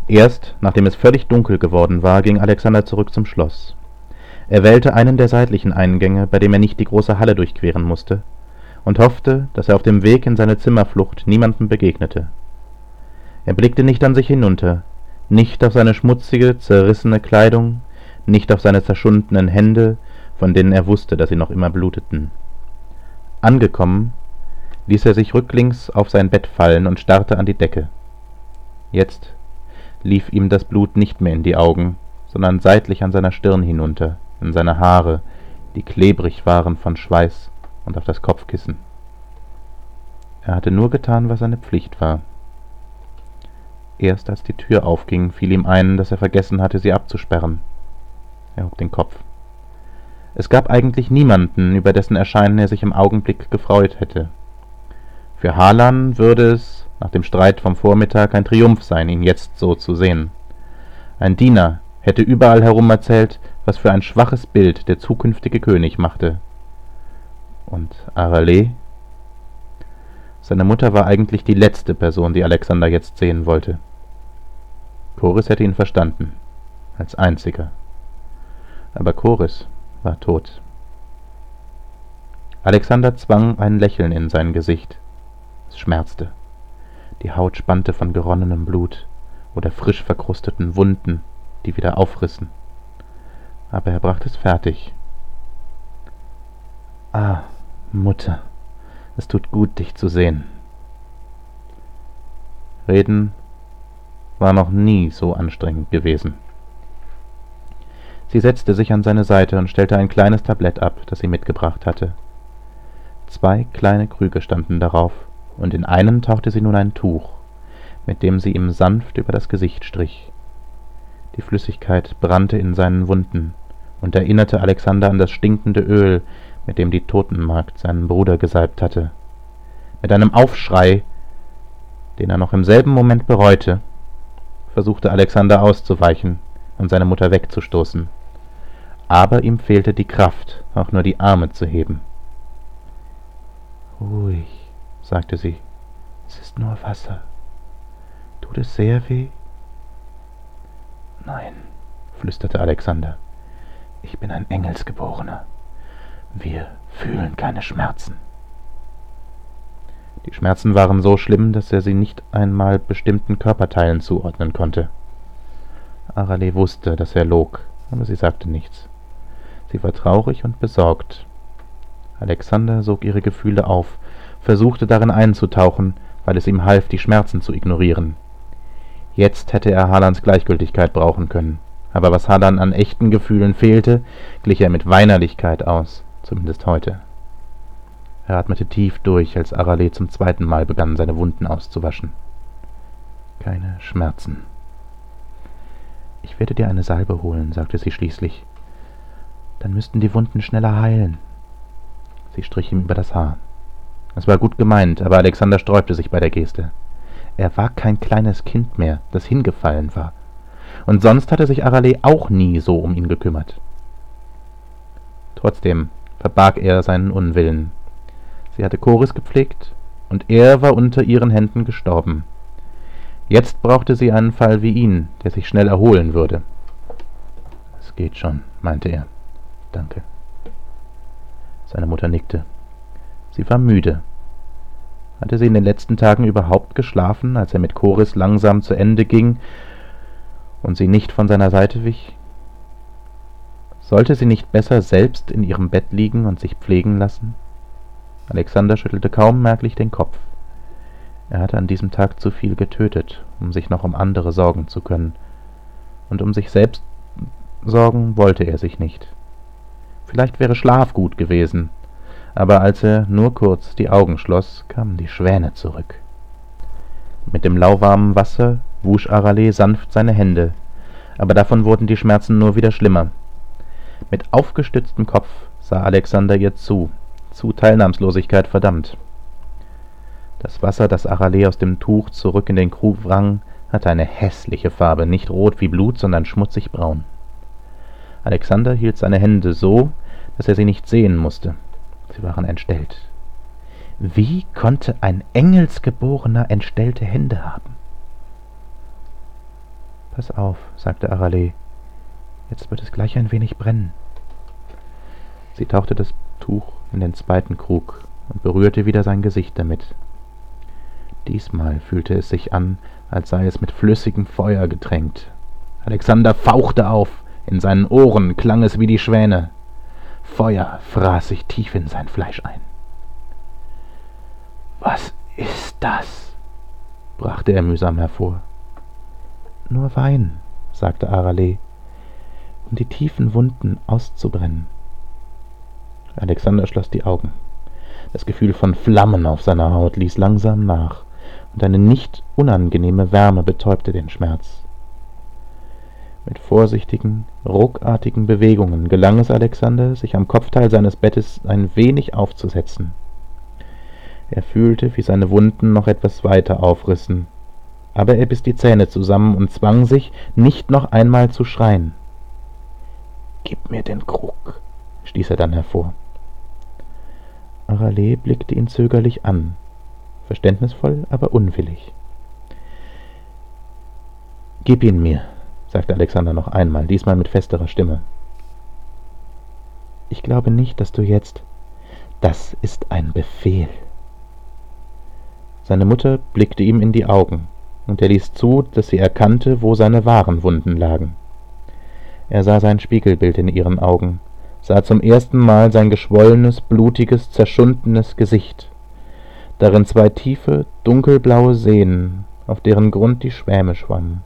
Erst nachdem es völlig dunkel geworden war, ging Alexander zurück zum Schloss. Er wählte einen der seitlichen Eingänge, bei dem er nicht die große Halle durchqueren musste, und hoffte, dass er auf dem Weg in seine Zimmerflucht niemandem begegnete. Er blickte nicht an sich hinunter, nicht auf seine schmutzige, zerrissene Kleidung, nicht auf seine zerschundenen Hände, von denen er wusste, dass sie noch immer bluteten. Angekommen, ließ er sich rücklings auf sein Bett fallen und starrte an die Decke. Jetzt lief ihm das Blut nicht mehr in die Augen, sondern seitlich an seiner Stirn hinunter, in seine Haare, die klebrig waren von Schweiß, und auf das Kopfkissen. Er hatte nur getan, was seine Pflicht war. Erst als die Tür aufging, fiel ihm ein, dass er vergessen hatte, sie abzusperren. Er hob den Kopf. Es gab eigentlich niemanden, über dessen Erscheinen er sich im Augenblick gefreut hätte. Für Harlan würde es, nach dem Streit vom Vormittag, ein Triumph sein, ihn jetzt so zu sehen. Ein Diener hätte überall herum erzählt, was für ein schwaches Bild der zukünftige König machte. Und Aralee? Seine Mutter war eigentlich die letzte Person, die Alexander jetzt sehen wollte. Choris hätte ihn verstanden, als einziger. Aber Choris war tot. Alexander zwang ein Lächeln in sein Gesicht. Es schmerzte. Die Haut spannte von geronnenem Blut oder frisch verkrusteten Wunden, die wieder aufrissen. Aber er brachte es fertig. »Ah, Mutter, es tut gut, dich zu sehen.« Reden war noch nie so anstrengend gewesen. Sie setzte sich an seine Seite und stellte ein kleines Tablett ab, das sie mitgebracht hatte. 2 kleine Krüge standen darauf, und in einen tauchte sie nun ein Tuch, mit dem sie ihm sanft über das Gesicht strich. Die Flüssigkeit brannte in seinen Wunden und erinnerte Alexander an das stinkende Öl, mit dem die Totenmagd seinen Bruder gesalbt hatte. Mit einem Aufschrei, den er noch im selben Moment bereute, versuchte Alexander auszuweichen und seine Mutter wegzustoßen. Aber ihm fehlte die Kraft, auch nur die Arme zu heben. »Ruhig«, sagte sie, »es ist nur Wasser. Tut es sehr weh?« »Nein«, flüsterte Alexander, »ich bin ein Engelsgeborener. Wir fühlen keine Schmerzen.« Die Schmerzen waren so schlimm, dass er sie nicht einmal bestimmten Körperteilen zuordnen konnte. Aralee wusste, dass er log, aber sie sagte nichts. Sie war traurig und besorgt. Alexander sog ihre Gefühle auf, versuchte darin einzutauchen, weil es ihm half, die Schmerzen zu ignorieren. Jetzt hätte er Harlans Gleichgültigkeit brauchen können, aber was Harlan an echten Gefühlen fehlte, glich er mit Weinerlichkeit aus, zumindest heute. Er atmete tief durch, als Aralee zum 2. Mal begann, seine Wunden auszuwaschen. Keine Schmerzen. »Ich werde dir eine Salbe holen«, sagte sie schließlich. »Dann müssten die Wunden schneller heilen.« Sie strich ihm über das Haar. Es war gut gemeint, aber Alexander sträubte sich bei der Geste. Er war kein kleines Kind mehr, das hingefallen war. Und sonst hatte sich Aralee auch nie so um ihn gekümmert. Trotzdem verbarg er seinen Unwillen. Sie hatte Choris gepflegt, und er war unter ihren Händen gestorben. Jetzt brauchte sie einen Fall wie ihn, der sich schnell erholen würde. »Es geht schon«, meinte er. »Danke.« Seine Mutter nickte. Sie war müde. Hatte sie in den letzten Tagen überhaupt geschlafen, als er mit Choris langsam zu Ende ging und sie nicht von seiner Seite wich? Sollte sie nicht besser selbst in ihrem Bett liegen und sich pflegen lassen? Alexander schüttelte kaum merklich den Kopf. Er hatte an diesem Tag zu viel getötet, um sich noch um andere sorgen zu können. Und um sich selbst sorgen wollte er sich nicht. Vielleicht wäre Schlaf gut gewesen, aber als er nur kurz die Augen schloss, kamen die Schwäne zurück. Mit dem lauwarmen Wasser wusch Aralee sanft seine Hände, aber davon wurden die Schmerzen nur wieder schlimmer. Mit aufgestütztem Kopf sah Alexander ihr zu Teilnahmslosigkeit verdammt. Das Wasser, das Aralee aus dem Tuch zurück in den Krug wrang, hatte eine hässliche Farbe, nicht rot wie Blut, sondern schmutzig braun. Alexander hielt seine Hände so, dass er sie nicht sehen musste. Sie waren entstellt. Wie konnte ein Engelsgeborener entstellte Hände haben? »Pass auf«, sagte Arale, »jetzt wird es gleich ein wenig brennen.« Sie tauchte das Tuch in den zweiten Krug und berührte wieder sein Gesicht damit. Diesmal fühlte es sich an, als sei es mit flüssigem Feuer getränkt. Alexander fauchte auf, in seinen Ohren klang es wie die Schwäne. Feuer fraß sich tief in sein Fleisch ein. »Was ist das?« brachte er mühsam hervor. »Nur Wein«, sagte Arale, »um die tiefen Wunden auszubrennen.« Alexander schloss die Augen. Das Gefühl von Flammen auf seiner Haut ließ langsam nach, und eine nicht unangenehme Wärme betäubte den Schmerz. Mit vorsichtigen, ruckartigen Bewegungen gelang es Alexander, sich am Kopfteil seines Bettes ein wenig aufzusetzen. Er fühlte, wie seine Wunden noch etwas weiter aufrissen, aber er biss die Zähne zusammen und zwang sich, nicht noch einmal zu schreien. »Gib mir den Krug«, stieß er dann hervor. Arale blickte ihn zögerlich an, verständnisvoll, aber unwillig. »Gib ihn mir«, sagte Alexander noch einmal, diesmal mit festerer Stimme. »Ich glaube nicht, dass du jetzt...« »Das ist ein Befehl.« Seine Mutter blickte ihm in die Augen, und er ließ zu, dass sie erkannte, wo seine wahren Wunden lagen. Er sah sein Spiegelbild in ihren Augen, sah zum ersten Mal sein geschwollenes, blutiges, zerschundenes Gesicht, darin zwei tiefe, dunkelblaue Seen, auf deren Grund die Schwäme schwammen.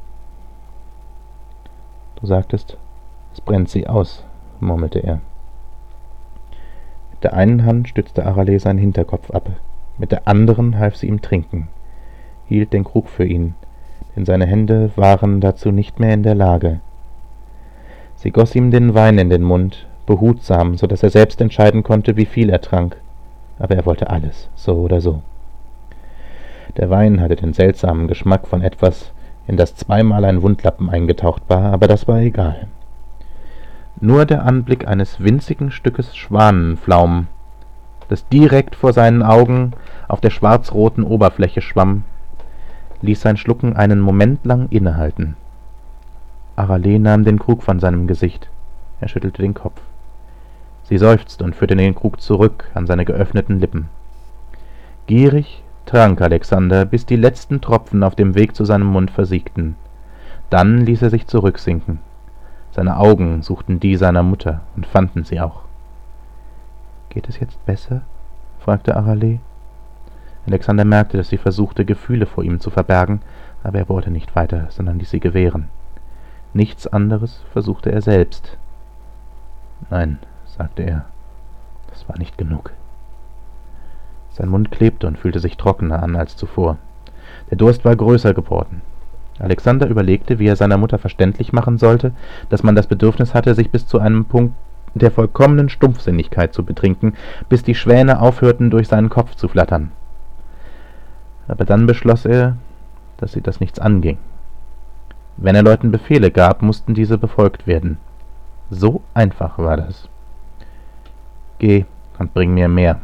»Du sagtest, es brennt sie aus«, murmelte er. Mit der einen Hand stützte Arale seinen Hinterkopf ab, mit der anderen half sie ihm trinken, hielt den Krug für ihn, denn seine Hände waren dazu nicht mehr in der Lage. Sie goss ihm den Wein in den Mund, behutsam, so dass er selbst entscheiden konnte, wie viel er trank, aber er wollte alles, so oder so. Der Wein hatte den seltsamen Geschmack von etwas, in das zweimal ein Wundlappen eingetaucht war, aber das war egal. Nur der Anblick eines winzigen Stückes Schwanenflaum, das direkt vor seinen Augen auf der schwarzroten Oberfläche schwamm, ließ sein Schlucken einen Moment lang innehalten. Arale nahm den Krug von seinem Gesicht. Er schüttelte den Kopf. Sie seufzte und führte den Krug zurück an seine geöffneten Lippen. Gierig trank Alexander, bis die letzten Tropfen auf dem Weg zu seinem Mund versiegten. Dann ließ er sich zurücksinken. Seine Augen suchten die seiner Mutter und fanden sie auch. »Geht es jetzt besser?« fragte Arale. Alexander merkte, dass sie versuchte, Gefühle vor ihm zu verbergen, aber er bohrte nicht weiter, sondern ließ sie gewähren. Nichts anderes versuchte er selbst. »Nein«, sagte er, »das war nicht genug.« Sein Mund klebte und fühlte sich trockener an als zuvor. Der Durst war größer geworden. Alexander überlegte, wie er seiner Mutter verständlich machen sollte, dass man das Bedürfnis hatte, sich bis zu einem Punkt der vollkommenen Stumpfsinnigkeit zu betrinken, bis die Schwäne aufhörten, durch seinen Kopf zu flattern. Aber dann beschloss er, dass sie das nichts anging. Wenn er Leuten Befehle gab, mussten diese befolgt werden. So einfach war das. »Geh und bring mir mehr.«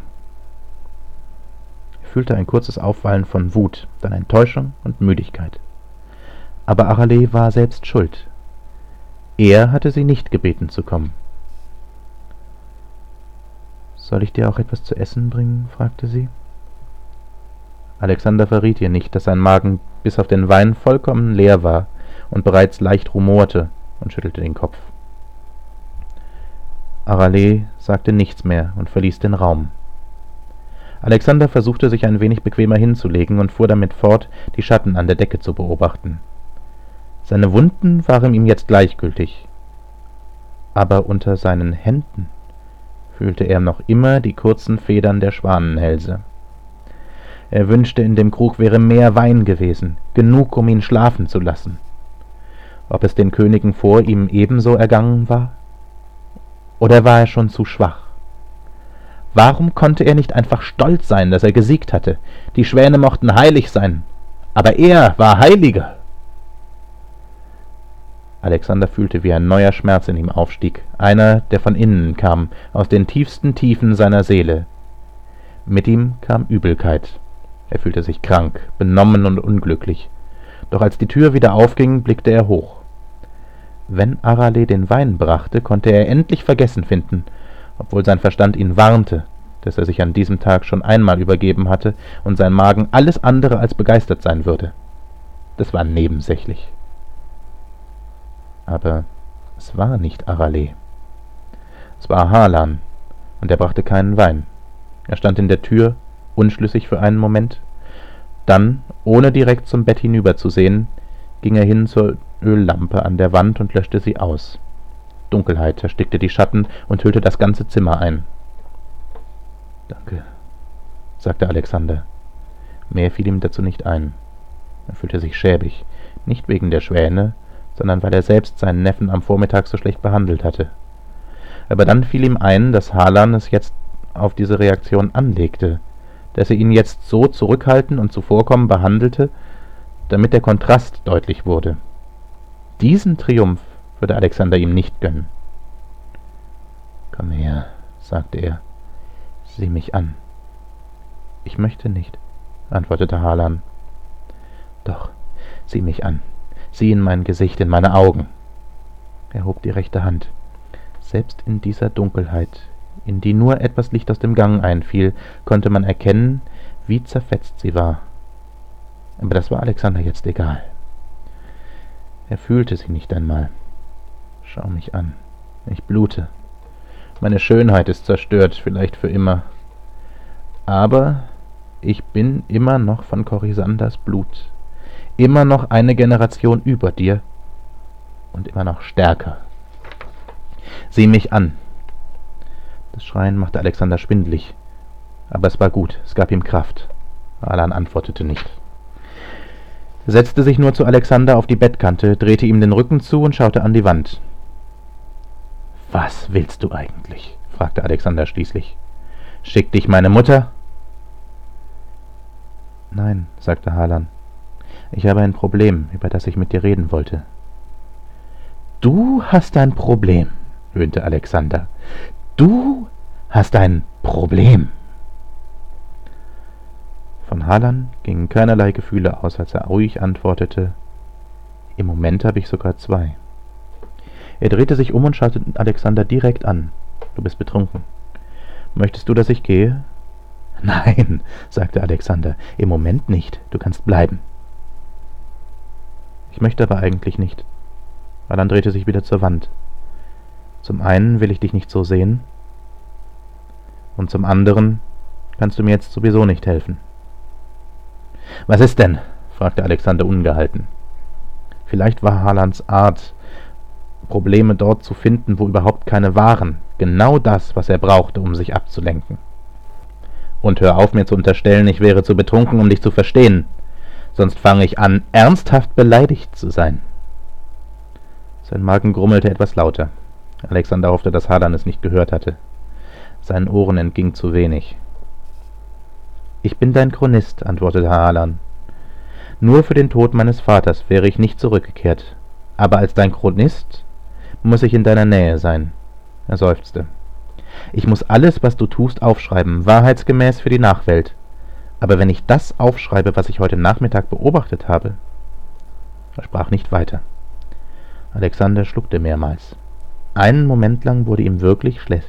Er fühlte ein kurzes Aufwallen von Wut, dann Enttäuschung und Müdigkeit. Aber Arale war selbst schuld. Er hatte sie nicht gebeten zu kommen. »Soll ich dir auch etwas zu essen bringen?« fragte sie. Alexander verriet ihr nicht, dass sein Magen bis auf den Wein vollkommen leer war und bereits leicht rumorte, und schüttelte den Kopf. Arale sagte nichts mehr und verließ den Raum. Alexander versuchte, sich ein wenig bequemer hinzulegen und fuhr damit fort, die Schatten an der Decke zu beobachten. Seine Wunden waren ihm jetzt gleichgültig, aber unter seinen Händen fühlte er noch immer die kurzen Federn der Schwanenhälse. Er wünschte, in dem Krug wäre mehr Wein gewesen, genug, um ihn schlafen zu lassen. Ob es den Königen vor ihm ebenso ergangen war? Oder war er schon zu schwach? Warum konnte er nicht einfach stolz sein, dass er gesiegt hatte? Die Schwäne mochten heilig sein, aber er war heiliger. Alexander fühlte, wie ein neuer Schmerz in ihm aufstieg, einer, der von innen kam, aus den tiefsten Tiefen seiner Seele. Mit ihm kam Übelkeit. Er fühlte sich krank, benommen und unglücklich. Doch als die Tür wieder aufging, blickte er hoch. Wenn Arale den Wein brachte, konnte er endlich Vergessen finden, obwohl sein Verstand ihn warnte, dass er sich an diesem Tag schon einmal übergeben hatte und sein Magen alles andere als begeistert sein würde. Das war nebensächlich. Aber es war nicht Arale. Es war Harlan, und er brachte keinen Wein. Er stand in der Tür, unschlüssig für einen Moment. Dann, ohne direkt zum Bett hinüberzusehen, ging er hin zur Öllampe an der Wand und löschte sie aus. Dunkelheit erstickte die Schatten und hüllte das ganze Zimmer ein. »Danke«, sagte Alexander. Mehr fiel ihm dazu nicht ein. Er fühlte sich schäbig, nicht wegen der Schwäne, sondern weil er selbst seinen Neffen am Vormittag so schlecht behandelt hatte. Aber dann fiel ihm ein, dass Harlan es jetzt auf diese Reaktion anlegte, dass er ihn jetzt so zurückhaltend und zuvorkommend behandelte, damit der Kontrast deutlich wurde. Diesen Triumph würde Alexander ihm nicht gönnen. »Komm her«, sagte er, »sieh mich an.« »Ich möchte nicht«, antwortete Harlan. »Doch, sieh mich an. Sieh in mein Gesicht, in meine Augen.« Er hob die rechte Hand. Selbst in dieser Dunkelheit, in die nur etwas Licht aus dem Gang einfiel, konnte man erkennen, wie zerfetzt sie war. Aber das war Alexander jetzt egal. Er fühlte sie nicht einmal. »Schau mich an. Ich blute. Meine Schönheit ist zerstört, vielleicht für immer. Aber ich bin immer noch von Korisanders Blut, immer noch eine Generation über dir und immer noch stärker. Sieh mich an.« Das Schreien machte Alexander schwindelig, aber es war gut, es gab ihm Kraft. Harlan antwortete nicht. Er setzte sich nur zu Alexander auf die Bettkante, drehte ihm den Rücken zu und schaute an die Wand. »Was willst du eigentlich?« fragte Alexander schließlich. »Schickt dich meine Mutter?« »Nein«, sagte Harlan. »Ich habe ein Problem, über das ich mit dir reden wollte.« »Du hast ein Problem«, höhnte Alexander. »Du hast ein Problem.« Von Harlan gingen keinerlei Gefühle aus, als er ruhig antwortete, »Im Moment habe ich sogar zwei.« Er drehte sich um und schaute Alexander direkt an. »Du bist betrunken. Möchtest du, dass ich gehe?« »Nein«, sagte Alexander, »im Moment nicht. Du kannst bleiben.« »Ich möchte aber eigentlich nicht.« Harlan drehte sich wieder zur Wand. »Zum einen will ich dich nicht so sehen, und zum anderen kannst du mir jetzt sowieso nicht helfen.« »Was ist denn?« fragte Alexander ungehalten. Vielleicht war Harlans Art, Probleme dort zu finden, wo überhaupt keine waren, genau das, was er brauchte, um sich abzulenken. »Und hör auf, mir zu unterstellen, ich wäre zu betrunken, um dich zu verstehen. Sonst fange ich an, ernsthaft beleidigt zu sein.« Sein Magen grummelte etwas lauter. Alexander hoffte, dass Harlan es nicht gehört hatte. Seinen Ohren entging zu wenig. »Ich bin dein Chronist«, antwortete Harlan. »Nur für den Tod meines Vaters wäre ich nicht zurückgekehrt. Aber als dein Chronist muss ich in deiner Nähe sein.« Er seufzte. »Ich muss alles, was du tust, aufschreiben, wahrheitsgemäß für die Nachwelt. Aber wenn ich das aufschreibe, was ich heute Nachmittag beobachtet habe...« Er sprach nicht weiter. Alexander schluckte mehrmals. Einen Moment lang wurde ihm wirklich schlecht.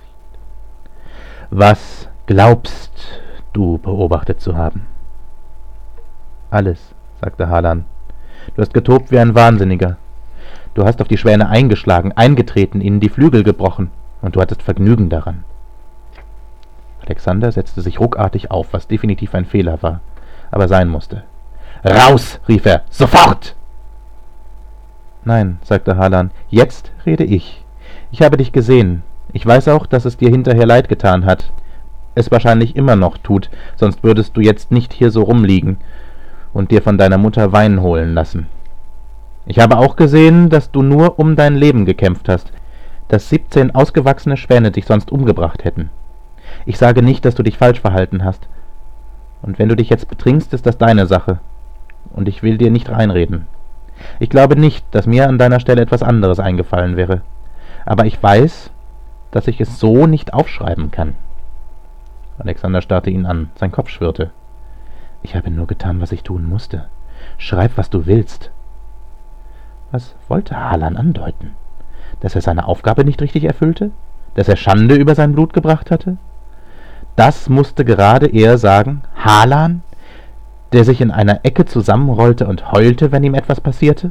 »Was glaubst du beobachtet zu haben?« »Alles«, sagte Harlan. »Du hast getobt wie ein Wahnsinniger. Du hast auf die Schwäne eingeschlagen, eingetreten, ihnen die Flügel gebrochen, und du hattest Vergnügen daran.« Alexander setzte sich ruckartig auf, was definitiv ein Fehler war, aber sein musste. »Raus«, rief er, »sofort!« »Nein«, sagte Harlan, »jetzt rede ich. Ich habe dich gesehen. Ich weiß auch, dass es dir hinterher leid getan hat. Es wahrscheinlich immer noch tut, sonst würdest du jetzt nicht hier so rumliegen und dir von deiner Mutter Wein holen lassen. Ich habe auch gesehen, dass du nur um dein Leben gekämpft hast, dass 17 ausgewachsene Schwäne dich sonst umgebracht hätten. Ich sage nicht, dass du dich falsch verhalten hast. Und wenn du dich jetzt betrinkst, ist das deine Sache. Und ich will dir nicht reinreden. Ich glaube nicht, dass mir an deiner Stelle etwas anderes eingefallen wäre. Aber ich weiß, dass ich es so nicht aufschreiben kann.« Alexander starrte ihn an. Sein Kopf schwirrte. »Ich habe nur getan, was ich tun musste. »Schreib, was du willst.« Was wollte Harlan andeuten? Dass er seine Aufgabe nicht richtig erfüllte? Dass er Schande über sein Blut gebracht hatte? Das musste gerade er sagen, Harlan, der sich in einer Ecke zusammenrollte und heulte, wenn ihm etwas passierte?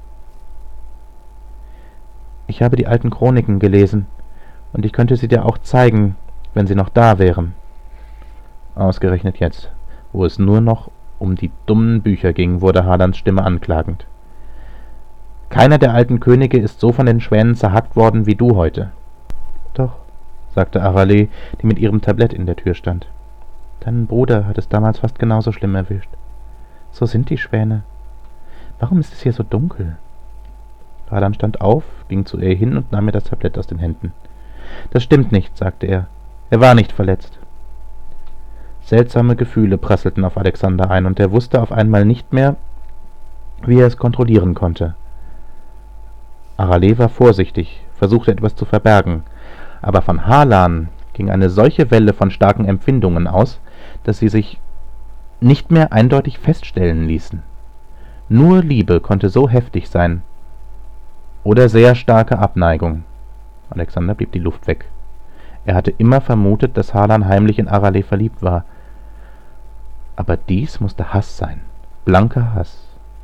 »Ich habe die alten Chroniken gelesen, und ich könnte sie dir auch zeigen, wenn sie noch da wären.« Ausgerechnet jetzt, wo es nur noch um die dummen Bücher ging, wurde Harlans Stimme anklagend. »Keiner der alten Könige ist so von den Schwänen zerhackt worden wie du heute.« »Doch«, sagte Aralee, die mit ihrem Tablett in der Tür stand. »Deinen Bruder hat es damals fast genauso schlimm erwischt. So sind die Schwäne. Warum ist es hier so dunkel?« Harlan stand auf, ging zu ihr hin und nahm ihr das Tablett aus den Händen. »Das stimmt nicht«, sagte er. »Er war nicht verletzt.« Seltsame Gefühle prasselten auf Alexander ein, und er wusste auf einmal nicht mehr, wie er es kontrollieren konnte. Aralee war vorsichtig, versuchte etwas zu verbergen, aber von Harlan ging eine solche Welle von starken Empfindungen aus, dass sie sich nicht mehr eindeutig feststellen ließen. Nur Liebe konnte so heftig sein, oder sehr starke Abneigung. Alexander blieb die Luft weg. Er hatte immer vermutet, dass Harlan heimlich in Aralee verliebt war. Aber dies musste Hass sein, blanker Hass.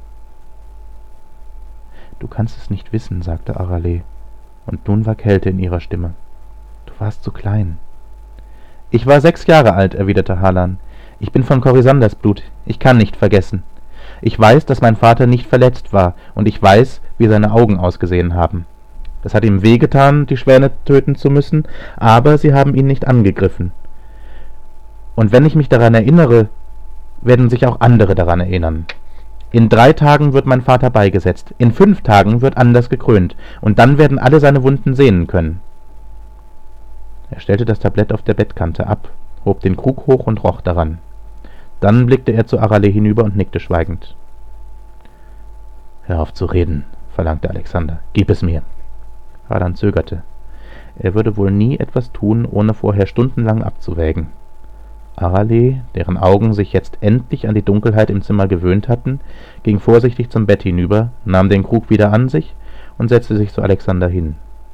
»Du kannst es nicht wissen«, sagte Aralee, und nun war Kälte in ihrer Stimme. »Du warst so klein.« »Ich war 6 Jahre alt«, erwiderte Harlan. »Ich bin von Korisanders Blut. Ich kann nicht vergessen. Ich weiß, dass mein Vater nicht verletzt war, und ich weiß, wie seine Augen ausgesehen haben. Es hat ihm wehgetan, die Schwäne töten zu müssen, aber sie haben ihn nicht angegriffen. Und wenn ich mich daran erinnere, werden sich auch andere daran erinnern. In 3 Tagen wird mein Vater beigesetzt, in 5 Tagen wird Anders gekrönt, und dann werden alle seine Wunden sehen können.« Er stellte das Tablett auf der Bettkante ab, hob den Krug hoch und roch daran. Dann blickte er zu Aralee hinüber und nickte schweigend. »Hör auf zu reden«, verlangte Alexander. »Gib es mir.« Harlan zögerte. Er würde wohl nie etwas tun, ohne vorher stundenlang abzuwägen. Aralee, deren Augen sich jetzt endlich an die Dunkelheit im Zimmer gewöhnt hatten, ging vorsichtig zum Bett hinüber, nahm den Krug wieder an sich und setzte sich zu Alexander hin.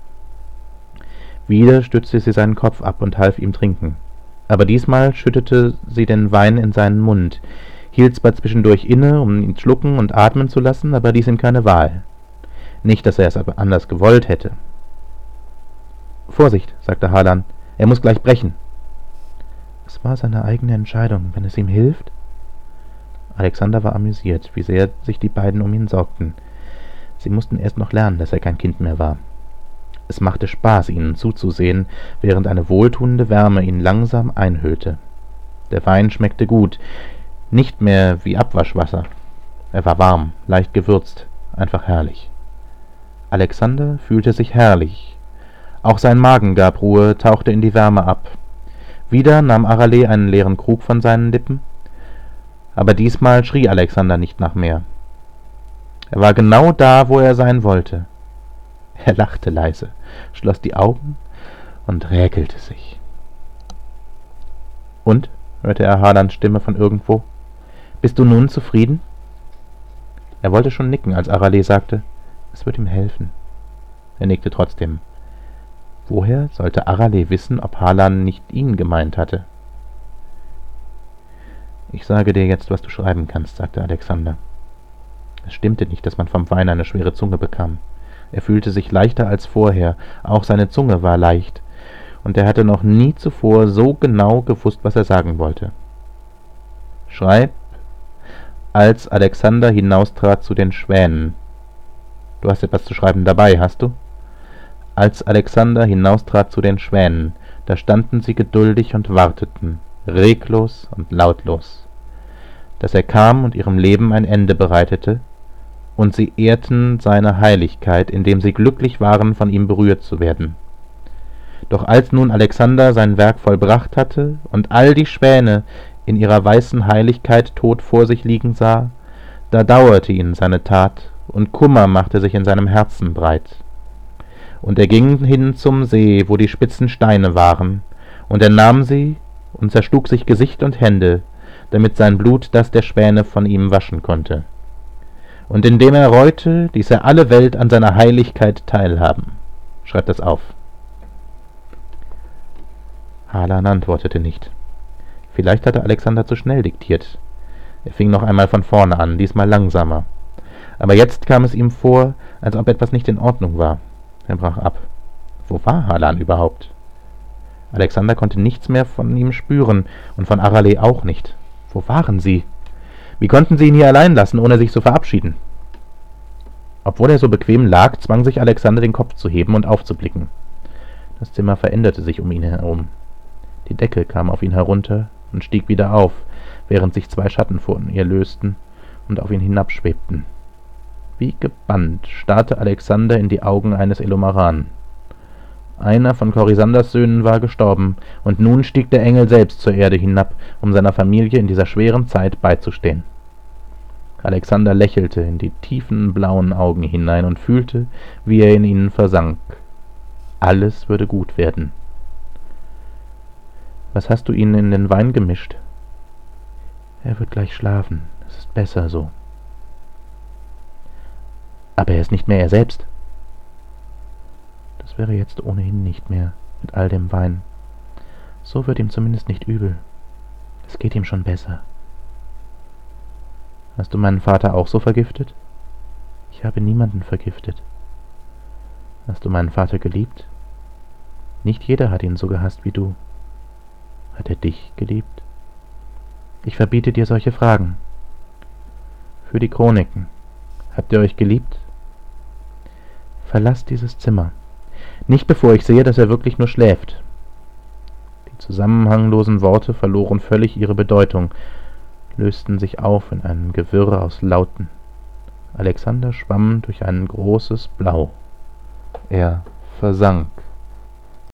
Wieder stützte sie seinen Kopf ab und half ihm trinken. Aber diesmal schüttete sie den Wein in seinen Mund, hielt zwar zwischendurch inne, um ihn schlucken und atmen zu lassen, aber ließ ihm keine Wahl. Nicht, dass er es aber anders gewollt hätte. »Vorsicht«, sagte Harlan, »er muss gleich brechen.« »Es war seine eigene Entscheidung, wenn es ihm hilft?« Alexander war amüsiert, wie sehr sich die beiden um ihn sorgten. Sie mussten erst noch lernen, dass er kein Kind mehr war. Es machte Spaß, ihnen zuzusehen, während eine wohltuende Wärme ihn langsam einhüllte. Der Wein schmeckte gut, nicht mehr wie Abwaschwasser. Er war warm, leicht gewürzt, einfach herrlich. Alexander fühlte sich herrlich. Auch sein Magen gab Ruhe, tauchte in die Wärme ab. Wieder nahm Aralee einen leeren Krug von seinen Lippen, aber diesmal schrie Alexander nicht nach mehr. Er war genau da, wo er sein wollte. Er lachte leise, schloss die Augen und räkelte sich. »Und?«, hörte er Harlans Stimme von irgendwo. »Bist du nun zufrieden?« Er wollte schon nicken, als Aralee sagte, »Es wird ihm helfen.« Er nickte trotzdem. Woher sollte Aralee wissen, ob Harlan nicht ihn gemeint hatte? »Ich sage dir jetzt, was du schreiben kannst«, sagte Alexander. Es stimmte nicht, dass man vom Wein eine schwere Zunge bekam. Er fühlte sich leichter als vorher, auch seine Zunge war leicht, und er hatte noch nie zuvor so genau gewusst, was er sagen wollte. »Schreib, als Alexander hinaustrat zu den Schwänen.« »Du hast etwas zu schreiben dabei, hast du?« »Als Alexander hinaustrat zu den Schwänen, da standen sie geduldig und warteten, reglos und lautlos, dass er kam und ihrem Leben ein Ende bereitete, und sie ehrten seine Heiligkeit, indem sie glücklich waren, von ihm berührt zu werden. Doch als nun Alexander sein Werk vollbracht hatte und all die Schwäne in ihrer weißen Heiligkeit tot vor sich liegen sah, da dauerte ihn seine Tat, und Kummer machte sich in seinem Herzen breit. Und er ging hin zum See, wo die spitzen Steine waren, und er nahm sie und zerschlug sich Gesicht und Hände, damit sein Blut das der Schwäne von ihm waschen konnte. und indem er reute, ließ er alle Welt an seiner Heiligkeit teilhaben. Schreibt das auf. Harlan antwortete nicht. Vielleicht hatte Alexander zu schnell diktiert. Er fing noch einmal von vorne an, diesmal langsamer. Aber jetzt kam es ihm vor, als ob etwas nicht in Ordnung war. Er brach ab. Wo war Harlan überhaupt? Alexander konnte nichts mehr von ihm spüren und von Arale auch nicht. Wo waren sie? Wie konnten sie ihn hier allein lassen, ohne sich zu verabschieden? Obwohl er so bequem lag, zwang sich Alexander, den Kopf zu heben und aufzublicken. Das Zimmer veränderte sich um ihn herum. Die Decke kam auf ihn herunter und stieg wieder auf, während sich 2 Schatten vor ihr lösten und auf ihn hinabschwebten. Wie gebannt starrte Alexander in die Augen eines Elomaran. Einer von Korisanders Söhnen war gestorben, und nun stieg der Engel selbst zur Erde hinab, um seiner Familie in dieser schweren Zeit beizustehen. Alexander lächelte in die tiefen blauen Augen hinein und fühlte, wie er in ihnen versank. Alles würde gut werden. »Was hast du ihnen in den Wein gemischt?« »Er wird gleich schlafen. Es ist besser so.« »Aber er ist nicht mehr er selbst.« »Das wäre jetzt ohnehin nicht mehr, mit all dem Wein. So wird ihm zumindest nicht übel. Es geht ihm schon besser.« »Hast du meinen Vater auch so vergiftet?« »Ich habe niemanden vergiftet.« »Hast du meinen Vater geliebt?« »Nicht jeder hat ihn so gehasst wie du.« »Hat er dich geliebt?« »Ich verbiete dir solche Fragen.« »Für die Chroniken. Habt ihr euch geliebt?« »Verlass dieses Zimmer. Nicht bevor ich sehe, dass er wirklich nur schläft.« Die zusammenhanglosen Worte verloren völlig ihre Bedeutung, lösten sich auf in ein Gewirr aus Lauten. Alexander schwamm durch ein großes Blau. Er versank.